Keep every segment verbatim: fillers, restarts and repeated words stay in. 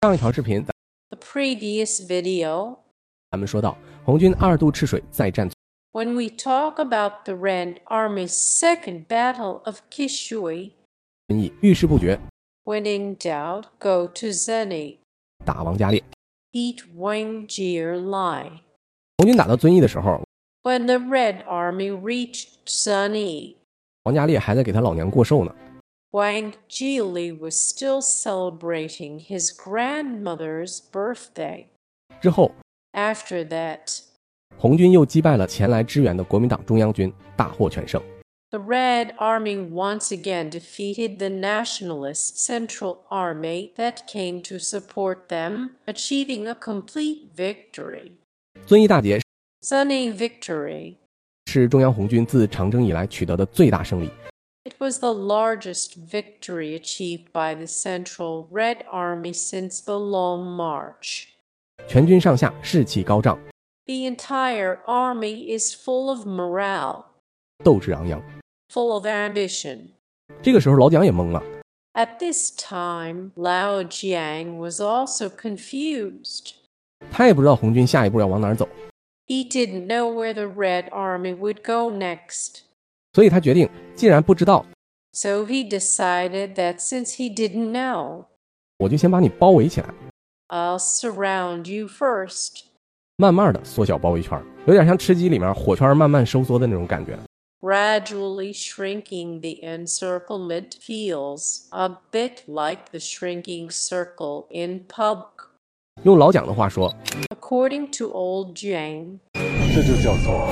上一条视频 The previous video, 咱们说到红军二度赤水再战， when we talk about the Red Army's second battle of Kishui, 遵义遇事不决， when in doubt, go to Zeni, 打王家烈。 eat Wang Jie Lai. 红军打到遵义的时候， When the Red Army reached Zeni, 王家烈还在给他老娘过寿呢。 Wang Jili was still celebrating his grandmother's birthday. 之后 After that, 红军又击败了前来支援的国民党中央军，大获全胜。 the Red Army once again defeated the Nationalist Central Army that came to support them, achieving a complete victory. 遵义大捷 Zeni victory. 是中央红军自长征以来取得的最大胜利。 It was the largest victory achieved by the Central Red Army since the Long March. 全军上下士气高涨， The entire army is full of morale, 斗志昂扬。 full of ambition. 这个时候老蒋也懵了， At this time, Lao Jiang was also confused. 他也不知道红军下一步要往哪儿走， He didn't know where the Red Army would go next. 所以他决定，既然不知道， So he decided that since he didn't know, 我就先把你包围起来， I'll surround you first. 慢慢的缩小包围圈，有点像吃鸡里面火圈慢慢收缩的那种感觉。 Gradually shrinking the encirclement feels a bit like the shrinking circle in P U B G. 用老蒋的话说， According to old Jiang, 这就叫做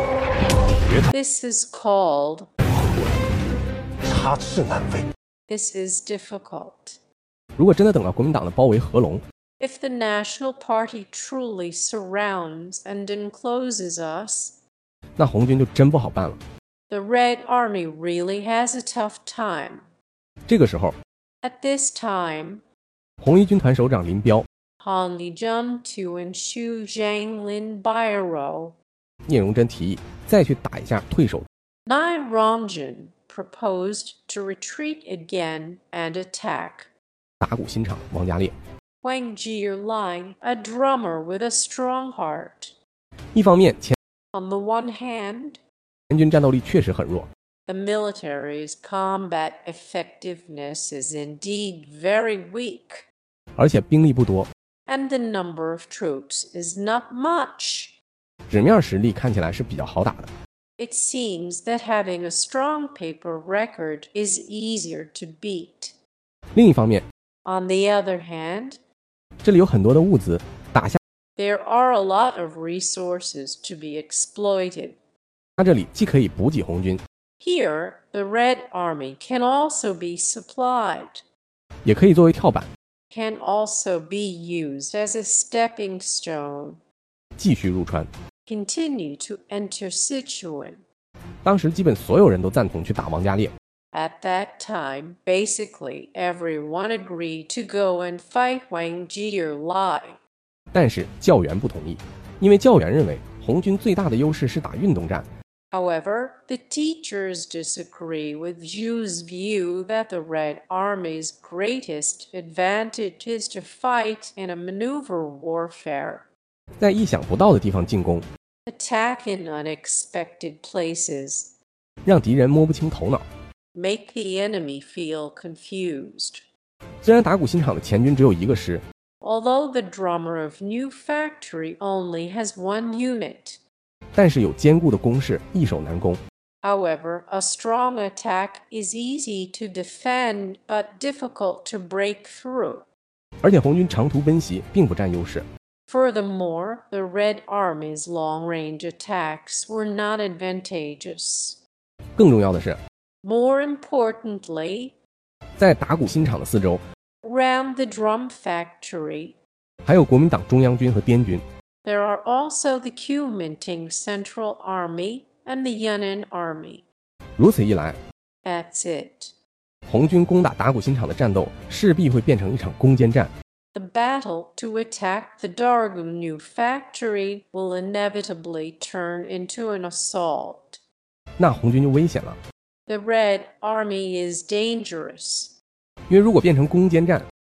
this is called, 插翅难飞。 this is difficult. 如果真的等到国民党的包围合拢， If the National Party truly surrounds and encloses us, 那红军就真不好办了。 the Red Army really has a tough time. 这个时候， At this time, 红一军团首长林彪、 Han Lijun Tu and Xu Zhanglin Bairo, 聂荣臻提议再去打一下退守， Nai Rongzhen proposed to retreat again and attack. 打鼓新场王家烈。 Wang Jilai, a drummer with a strong heart. 一方面，前 On the one hand, 前军战斗力确实很弱， the military's combat effectiveness is indeed very weak, 而且兵力不多， and the number of troops is not much. 纸面实力看起来是比较好打的。 It seems that having a strong paper record is easier to beat. 另一方面， On the other hand, 这里有很多的物资，打下 there are a lot of resources to be exploited. 他这里既可以补给红军， Here, the Red Army can also be supplied, 也可以作为跳板 can also be used as a stepping stone, 继续入川。 continue to enter Sichuan. 当时基本所有人都赞同去打王家烈， At that time, basically everyone agreed to go and fight Wang Jilai. 但是教员不同意，因为教员认为红军最大的优势是打运动战， However, the teachers disagree with Zhu's view that the Red Army's greatest advantage is to fight in a maneuver warfare, 在意想不到的地方进攻， attack in unexpected places, 让敌人摸不清头脑。 make the enemy feel confused. 虽然打鼓新场的前军只有一个师， Although the drummer of New Factory only has one unit, 但是有坚固的工事，易守难攻。 however, a strong attack is easy to defend but difficult to break through. 而且红军长途奔袭并不占优势， Furthermore, the Red Army's long-range attacks were not advantageous. 更重要的是， More importantly, 在打鼓新场的四周， around the drum factory, 还有国民党中央军和滇军。 there are also the Kuomintang Central Army and the Yunnan Army. 如此一来， That's it. 红军攻打打鼓新场的战斗势必会变成一场攻坚战。 The battle to attack the Dargum New Factory will inevitably turn into an assault. 那红军就危险了， The Red Army is dangerous. 因为如果变成攻坚战，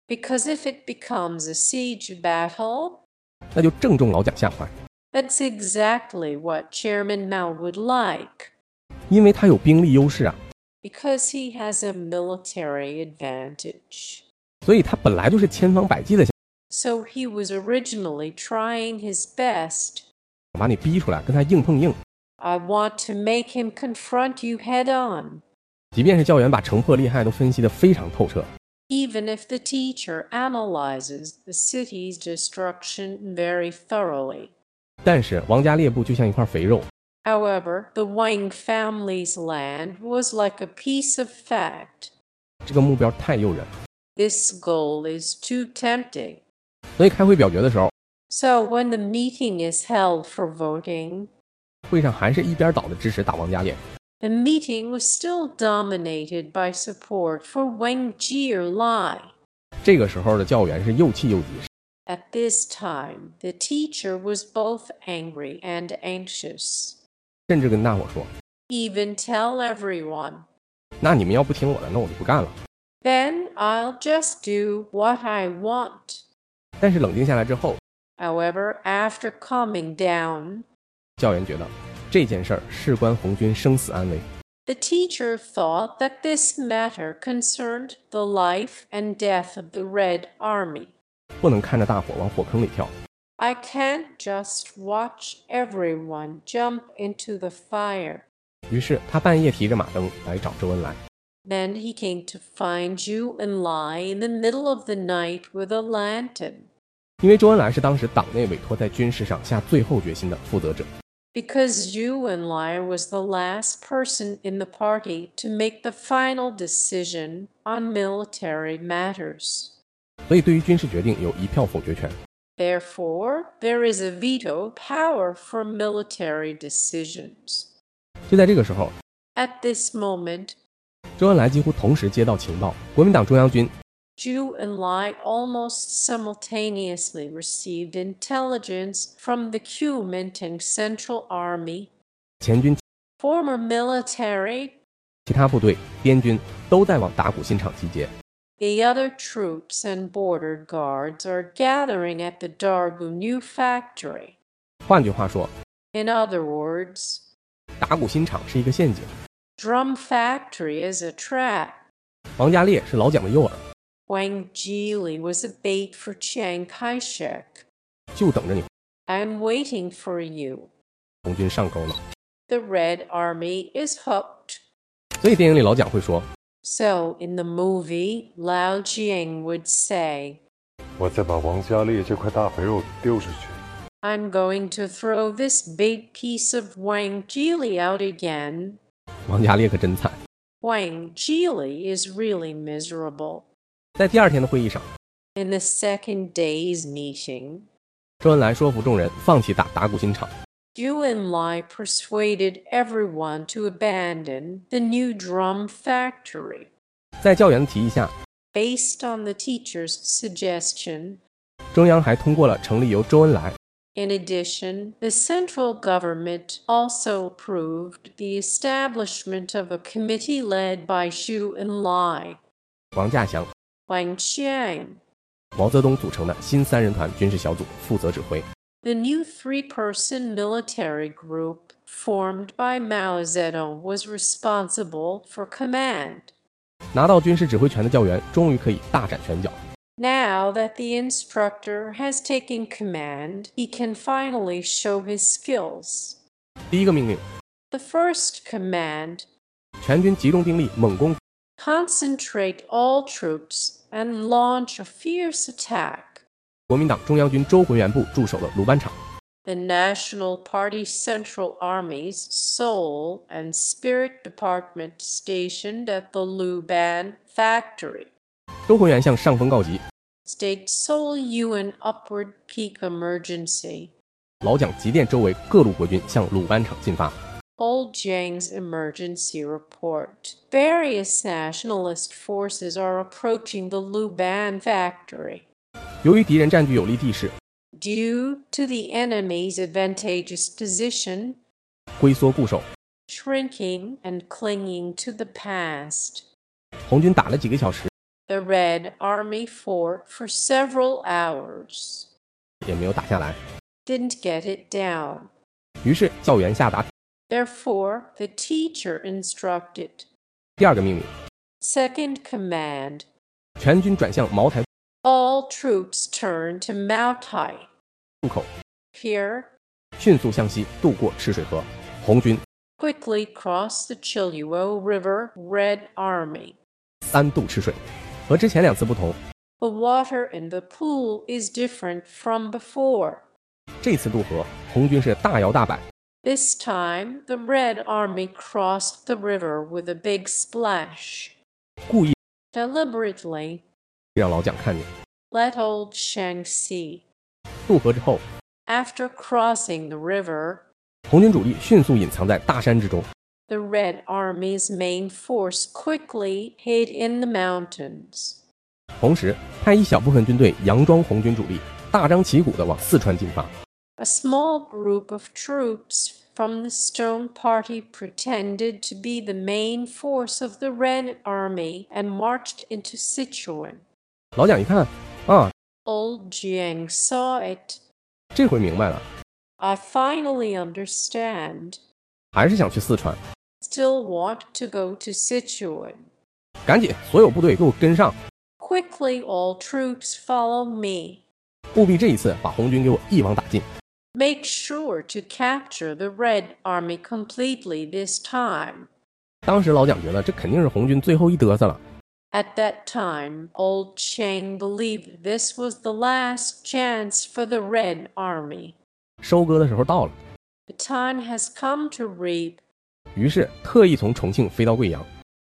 Because if it becomes a siege battle, 那就正中老蒋下怀， that's exactly what Chairman Mao would like, 因为他有兵力优势啊， because he has a military advantage. 所以他本来就是千方百计的想 So he was originally trying his best. 把你逼出来，跟他硬碰硬。 I want to make him confront you head on, 即便是教员把城破利害都分析得非常透彻， even if the teacher analyzes the city's destruction very thoroughly. 但是王家猎部就像一块肥肉， However, the Wang family's land was like a piece of fat. 这个目标太诱人， This goal is too tempting. 所以开会表决的时候， So when the meeting is held for voting, 会上还是一边倒的支持打王家猎。 the meeting was still dominated by support for Wang Jianlai. 这个时候的教员是又气又急， At this time, the teacher was both angry and anxious. 甚至跟大伙说， Even tell everyone, 那你们要不听我的，那我就不干了。 then I'll just do what I want. 但是冷静下来之后， However, after calming down, 教员觉得这件事儿事关红军生死安危， the teacher thought that this matter concerned the life and death of the Red Army. 不能看着大伙往火坑里跳。 I can't just watch everyone jump into the fire. 于是他半夜提着马灯来找周恩来。 Then he came to find Zhu Enlai in the middle of the night with a lantern. 因为周恩来是当时党内委托在军事上下最后决心的负责者， Because Zhu Enlai was the last person in the party to make the final decision on military matters. 所以对于军事决定有一票否决权。 Therefore, there is a veto power for military decisions. 就在这个时候， At this moment, 周恩来几乎同时接到情报，国民党中央军 Zhu Enlai almost simultaneously received intelligence from the Kuomintang Central Army, 前军、 former military, 其他部队、滇军都在往打鼓新场集结。 the other troops and border guards are gathering at the Dargunu factory. 换句话说， In other words, 打鼓新场是一个陷阱， Drum Factory is a trap. 王家猎是老蒋的诱饵， Wang Jili was a bait for Chiang Kai-shek. 就等着你 I'm waiting for you. 红军上钩了。 The Red Army is hooked. 所以电影里老蒋会说， So in the movie, Lao Jiang would say, 我再把王家烈这块大肥肉丢出去。 I'm going to throw this big piece of Wang Jili out again. 王家猎可真惨。 Wang Jili is really miserable. 在第二天的会议上， In the second day's meeting, 周恩来说服众人放弃打打鼓新场， Zhu Enlai persuaded everyone to abandon the new drum factory. 在教员的提议下， Based on the teacher's suggestion, 中央还通过了成立由周恩来、 in addition, the central government also approved the establishment of a committee led by Zhu Enlai, 王稼祥、 Wang Qiang. 毛泽东组成的新三人团军事小组负责指挥。 The new three-person military group formed by Mao Zedong was responsible for command. 拿到军事指挥权的教员终于可以大展拳脚。 Now that the instructor has taken command, he can finally show his skills. 第一个命令， The first command, 全军集中兵力猛攻， concentrate all troops and launch a fierce attack. 国民党中央军周浑元部驻守了鲁班场， The National Party Central Armies, Seoul, and Spirit Department stationed at the Luban factory. 周浑元向上峰告急， State Seoul Yuan upward peak emergency. 老蒋急电周围各路国军向鲁班场进发。 Old Jiang's emergency report. Various nationalist forces are approaching the Luban factory. 由于敌人占据有利地势， Due to the enemy's advantageous position, 龟缩固守， shrinking and clinging to the past. 红军打了几个小时， The Red Army fought for several hours, 也没有打下来。 didn't get it down. 于是教员下达 Therefore, the teacher instructed. 第二个命令， Second command. 全军转向茅台 All troops turn to Moutai. 渡口， Here, 迅速向西渡过赤水河。红军 quickly cross the Chiluo River. Red Army. 三渡赤水，和之前两次不同， The water in the pool is different from before. 这次渡河，红军是大摇大摆， This time, the Red Army crossed the river with a big splash. 故意 Deliberately, 让老蒋看见。 let old Shang see. 渡河之后， After crossing the river, 红军主力迅速隐藏在大山之中， the Red Army's main force quickly hid in the mountains. 同时派一小部分军队佯装红军主力，大张旗鼓地往四川进发。 A small group of troops from the Stone Party pretended to be the main force of the Red Army and marched into Sichuan. 老蒋一看，啊， Old Jiang saw it. 这回明白了， I finally understand. 还是想去四川， Still want to go to Sichuan. 赶紧所有部队给我跟上， Quickly, all troops follow me. 务必这一次把红军给我一网打尽。 Make sure to capture the Red Army completely this time. 当时老蒋觉得这肯定是红军最后一嘚瑟了， At that time, old Chang believed this was the last chance for the Red Army. 收割的时候到了， The time has come to reap. 于是特意从重庆飞到贵阳，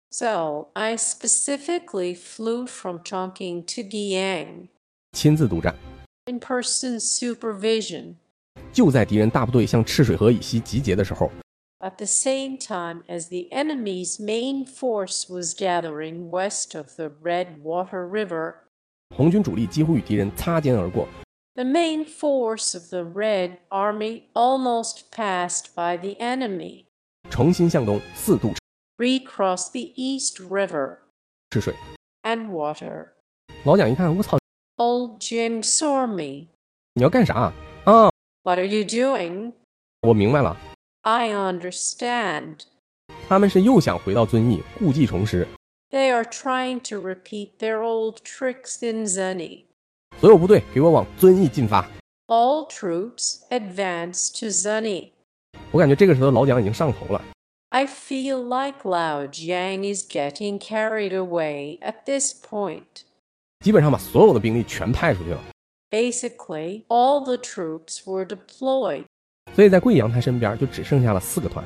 So, I specifically flew from Chongqing to Guiyang. 亲自督战。 In-person supervision. 就在敌人大部队向赤水河以西集结的时候， At the same time as the enemy's main force was gathering west of the Red Water River, 红军主力几乎与敌人擦肩而过， the main force of the Red Army almost passed by the enemy. 重新向东四渡 Recross the East River 赤水。 and water. 老蒋一看，我操， Old Jim saw me. 你要干啥啊？ What are you doing? 我明白了， I understand. 他们是又想回到遵义，故技重施。 They are trying to repeat their old tricks in Zuni. 所有部队给我往遵义进发。 All troops advance to Zuni. 我感觉这个时候老蒋已经上头了， I feel like Lao Jiang is getting carried away at this point. 基本上把所有的兵力全派出去了。 Basically, all the troops were deployed. 所以在贵阳他身边就只剩下了四个团。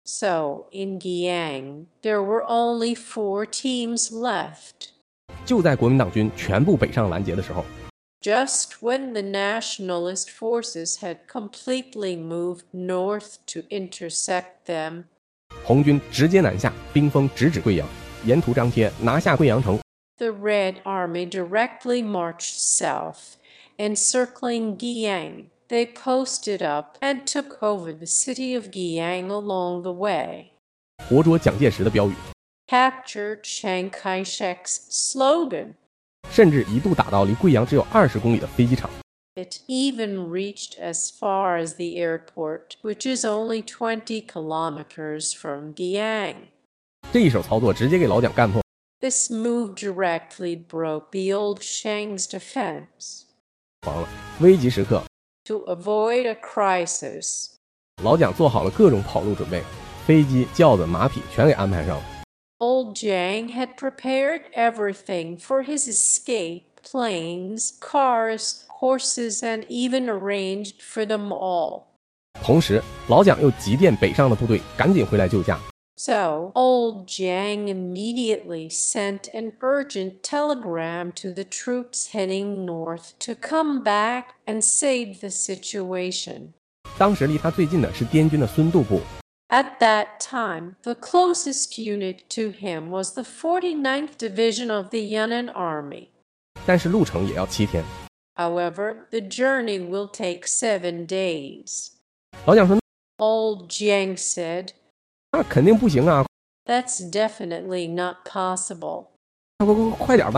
So, in Guiyang, there were only four teams left. 就在国民党军全部北上拦截的时候， Just when the nationalist forces had completely moved north to intersect them, 红军直接南下，兵锋直指贵阳，沿途张贴拿下贵阳城。 the Red Army directly marched south, encircling Guiyang. They posted up and took over the city of Guiyang along the way. 活捉蒋介石的标语， Captured Chiang Kai-shek's slogan. 甚至一度打到离贵阳只有二十公里的飞机场。 It even reached as far as the airport, which is only twenty kilometers from Guiyang. 这一手操作直接给老蒋干破。 This move directly broke the old Shang's defense. 完了，危急时刻， To avoid a crisis, 老蒋做好了各种跑路准备，飞机、轿子、马匹全给安排上了。 old Jiang had prepared everything for his escape: planes, cars, horses, and even arranged for them all. 同时，老蒋又急电北上的部队赶紧回来救驾。 So, old Jiang immediately sent an urgent telegram to the troops heading north to come back and save the situation. 当时离他最近的是滇军的孙渡部， At that time, the closest unit to him was the forty-ninth Division of the Yunnan Army. 但是路程也要七天。 However, the journey will take seven days. 老蒋说 Old Jiang said, 那肯定不行啊， that's definitely not possible. 快快快快点吧！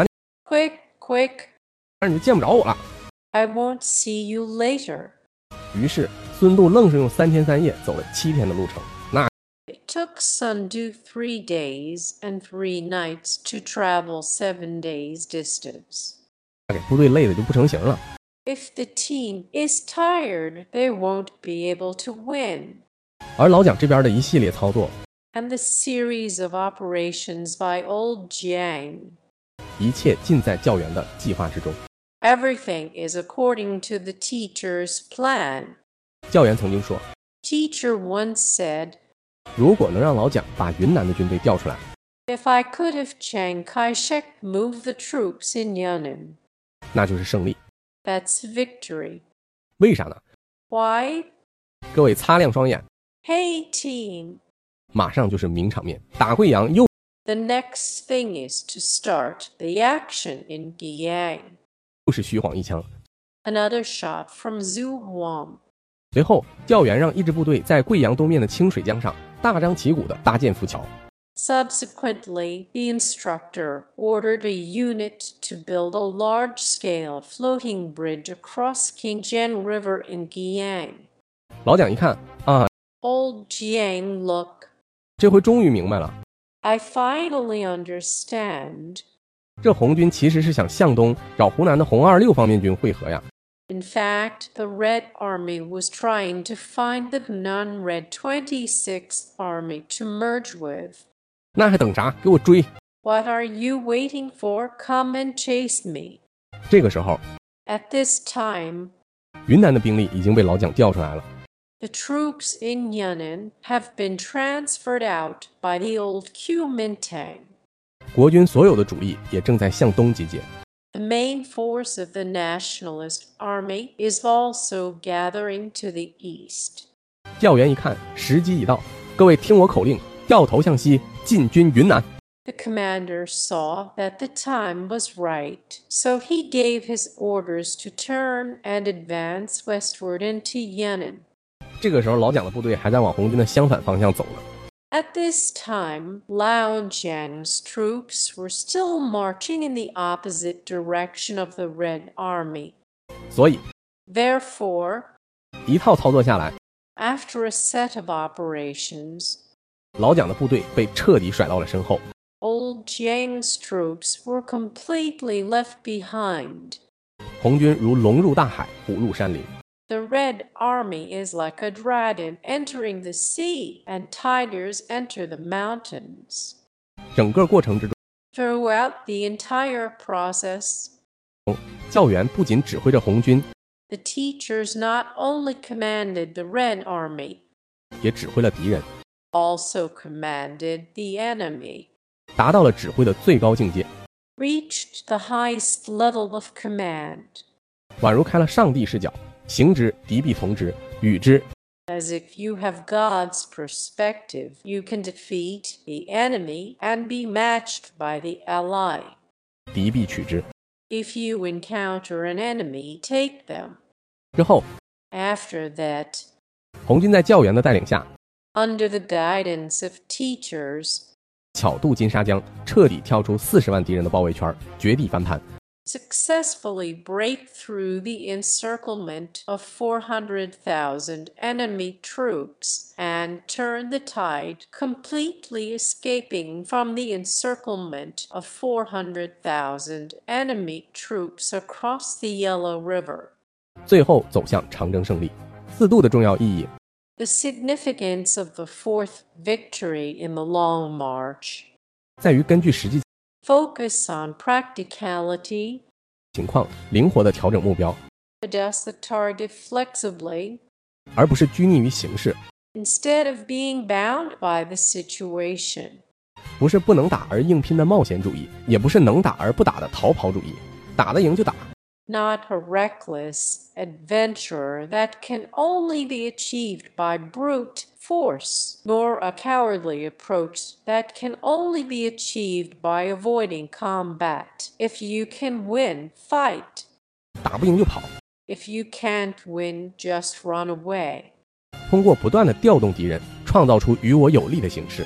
Quick, quick, 那你就见不着我了。 I won't see you later. 于是孙度愣是用三天三夜走了七天的路程。那 It took Sundu three days and three nights to travel seven days' distance. 给部队累得就不成形了。 If the team is tired, they won't be able to win. 而老蒋这边的一系列操作， And the series of operations by old Jiang. 一切尽在教员的计划之中。 Everything is according to the teacher's plan. 教员曾经说， Teacher once said, 如果能让老蒋把云南的军队调出来， if I could have Chiang Kai-shek move the troops in Yan'an, 那就是胜利。 that's victory. 为啥呢？ Why? 各位擦亮双眼， Hey team, 马上就是名场面，打贵阳又 the next thing is to start the action in Giyang. 是虚晃一枪。 Another shot from Zhu Huang. 随后，教员让一支部队在贵阳东面的清水江上大张旗鼓地搭建浮桥。 Subsequently, the instructor ordered a unit to build a large-scale floating bridge across Qingjian River in Giyang. 老蒋一看啊， Old Jiang, look, 这回终于明白了， I finally understand. 这红军其实是想向东找湖南的红二六方面军会合呀。 In fact, the Red Army was trying to find the non-Red twenty-sixth Army to merge with. 那还等啥？给我追！ What are you waiting for? Come and chase me. 这个时候， At this time, 云南的兵力已经被老蒋调出来了。 the troops in Yan'an have been transferred out by the old Kuomintang. 国军所有的主力也正在向东集结。 The main force of the Nationalist Army is also gathering to the east. 教员一看时机已到，各位听我口令，掉头向西，进军云南。 The commander saw that the time was right, so he gave his orders to turn and advance westward into Yan'an. 这个时候，老蒋的部队还在往红军的相反方向走呢。 At this time, Lao Jiang's troops were still marching in the opposite direction of the Red Army. 所以， Therefore, 一套操作下来， after a set of operations, 老蒋的部队被彻底甩到了身后。 Old Jiang's troops were completely left behind. 红军如龙入大海，虎入山林。 The Red Army is like a dragon entering the sea, and tigers enter the mountains. 整个过程之中， Throughout the entire process, 教员不仅指挥着红军， the teachers not only commanded the Red Army, 也指挥了敌人， also commanded the enemy, 达到了指挥的最高境界， reached the highest level of command. 宛如开了上帝视角，行之敌必从之，与之 As if you have God's perspective, you can defeat the enemy and be matched by the ally. 敌必取之。 If you encounter an enemy, take them. 之后， After that, 红军在教员的带领下， under the guidance of teachers, 巧渡金沙江，彻底跳出四十万敌人的包围圈，绝地翻盘。 successfully break through the encirclement of four hundred thousand enemy troops and turn the tide, completely escaping from the encirclement of four hundred thousand enemy troops across the Yellow River. 最后走向长征胜利。四渡的重要意义， The significance of the fourth victory in the Long March 在于根据实际 focus on practicality, 情况灵活地调整目标， adjust the target flexibly, 而不是拘泥于形势， instead of being bound by the situation. 不是不能打而硬拼的冒险主义，也不是能打而不打的逃跑主义。打得赢就打， Not a reckless adventure that can only be achieved by brute force, nor a cowardly approach that can only be achieved by avoiding combat. If you can win, fight. 打不赢就跑。 If you can't win, just run away. 通过不断地调动敌人，创造出与我有利的形势。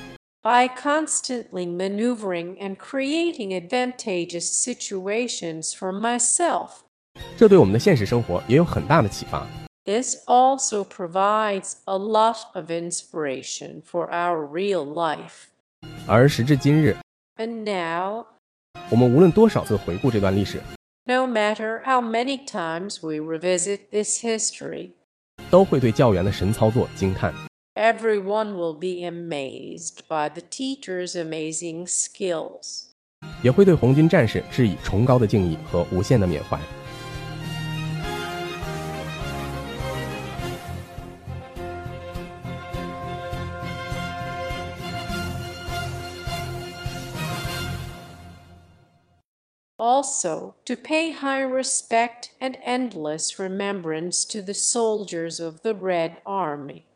by constantly maneuvering and creating advantageous situations for myself. 这对我们的现实生活也有很大的启发。 This also provides a lot of inspiration for our real life. 而时至今日， And now, 我们无论多少次回顾这段历史， no matter how many times we revisit this history, 都会对教员的神操作惊叹。 everyone will be amazed by the teacher's amazing skills. 也会对红军战士致以崇高的敬意和无限的缅怀。 Also, to pay high respect and endless remembrance to the soldiers of the Red Army.